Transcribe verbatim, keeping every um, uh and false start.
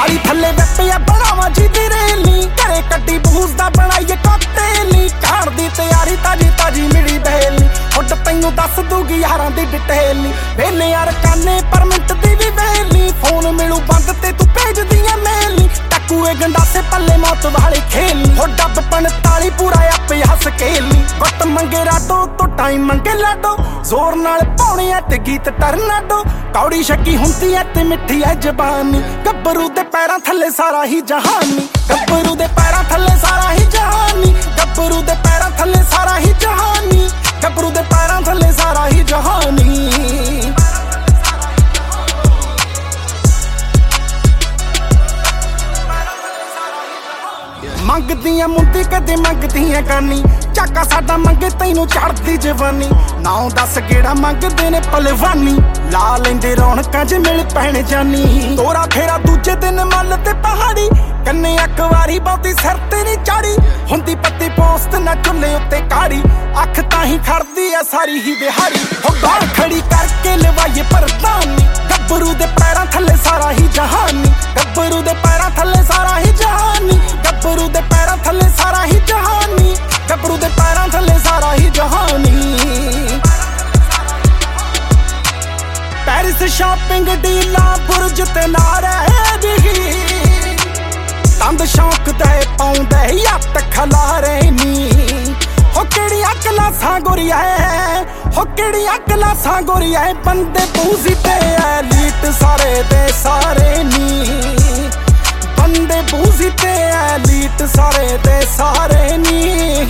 ताली थले बैठिया बनावा जी दी रेली घरे कड्डी बूस दा बनाइए कॉकटेली खाण दी तैयारी ताजी ताजी मिली बहेली हुड तैनू दस दूगी यारां दी डिटेली वेले यार काने पर मिंट दी भी वेली फोन मिलू बंद ते तू भेज दियां मेली टकुए गंडासे पल्ले मौत वाले खेली हो डब पंताली पूरा आपे हस केली वक्त मंगे राडो तो टाइम मंगे लाडो जोर नाल पाउणे ऐ ते गीत टरनाडो कौड़ी शक्की हुंदी ऐ ते मिठी ऐ जबानी गब्बरू दे पैरां थल्ले सारा ही जहानी गब्बरू दे पैरां थल्ले सारा ही जहानी गब्बरू दे पैरां थल्ले सारा ही जहानी गब्बरू दे पैरां थल्ले सारा ही जहानी मंगदियां मुंदी कदे मंगदियां गानी चाका साडा मंगे तैनू चढ़दी जवानी नाउ दस गेड़ा मंगदे ने पलवानी ला लेंदे रौनकां च मिल पैण जानी तोरा फेरा दूजे दिन मल ते पहाड़ी कन्ने एक वारी बहुती सिर ते नी चाड़ी हुंदी पत्ती पोस्ट ना चुल्ले उत्ते काड़ी अख ताही खड़दी ऐ सारी ही दिहाड़ी हो बाल खड़ी करके लवाइए परदानी गब्बरू दे पैरां थल्ले सारा ही जहानी गब्बरू दे पैरां थल्ले सारा ही जहानी गब्बरू दे पैरां थल्ले सारा ही जहानी गब्बरू दे पैरां थल्ले सारा ही जहानी पेरिस शॉपिंग डीला बुरज ते नारे दी तंद शौक दे पाउंदे यत खलारे नी हो केड़ियां क्लासां गोरिया हो केड़ियां क्लासां गोरिया बंदे बूजी ते एलीट सारे दे सारे नी बंदे बूजी ते एलीट सारे दे सारे नी